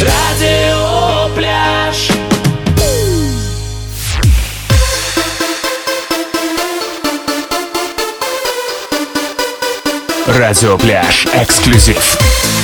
Радио Пляж. Радио Пляж. Эксклюзив.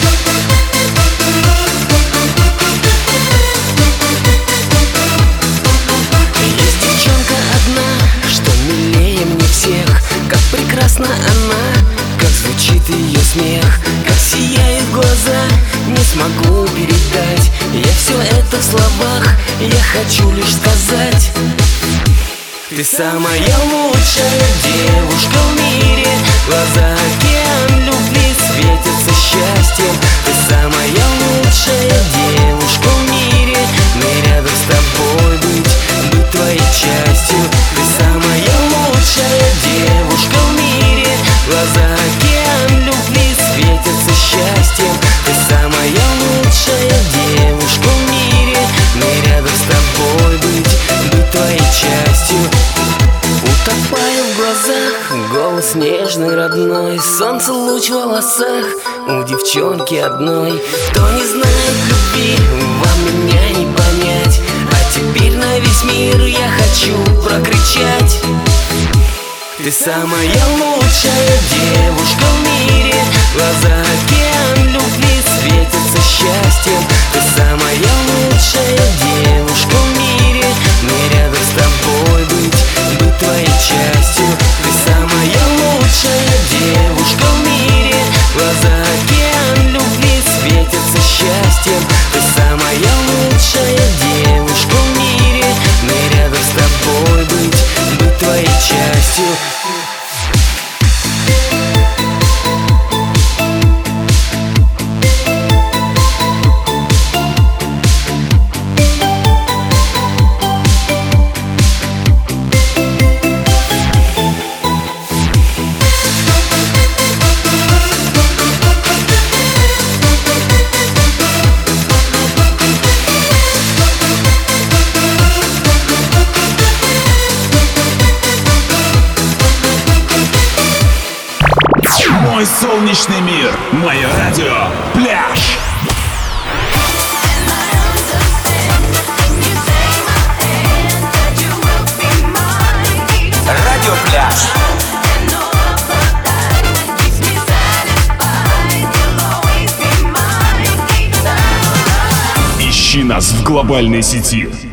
Есть девчонка одна, что милее мне всех. Как прекрасна она, как звучит ее смех, как сияют глаза, не смогу передать. Я все это в словах, я хочу лишь сказать: ты самая лучшая девушка в мире. Глаза океан любви светятся счастьем. Ты самая лучшая девушка в мире. Мне рядом с тобой быть твоей частью. Ты самая лучшая девушка в мире. Глаза океан любви светятся счастьем. Ты самая лучшая девушка в мире. Мне рядом с тобой быть твоей частью. Утопаю в глазах, голос нежный, родной, солнце луч в волосах у девчонки одной. Кто не знает любви, вам меня не понять. А теперь на весь мир я хочу прокричать: ты самая лучшая девушка в мире. Глаза океан любви светятся счастьем. Ты самая лучшая девушка в мире. Мне рядом с тобой быть твоей частью. Ты самая лучшая девушка в мире. Глаза океан любви светятся счастьем. Ты самая лучшая девушка в мире. Мне рядом с тобой быть твоей частью. Мой солнечный мир. Мое радио Пляж. Радио Пляж. Ищи нас в глобальной сети